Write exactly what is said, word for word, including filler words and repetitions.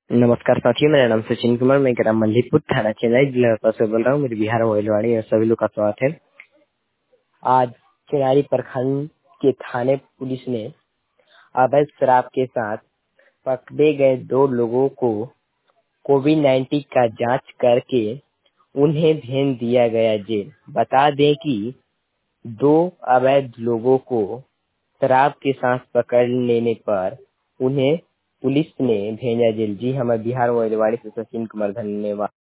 नमस्कार साथियों, मेरा नाम सचिन कुमार, मैं ग्राम मल्लीपुर थाना चेन्नई जिला से बोल रहा हूँ। मेरे बिहार मोइलवाड़ी और सभी लोग का स्वागत है। आज चिनारी प्रखंड के थाने पुलिस ने अवैध शराब के साथ पकड़े गए दो लोगों को कोविड नाइन्टीन का जांच करके उन्हें भेज दिया गया जेल। बता दें कि दो अवैध लोगों को शराब के साथ पकड़ लेने पर उन्हें पुलिस ने भेजा जेल। जी हमें बिहार मोइलवाड़ी से सचिन कुमार, धन्यवाद।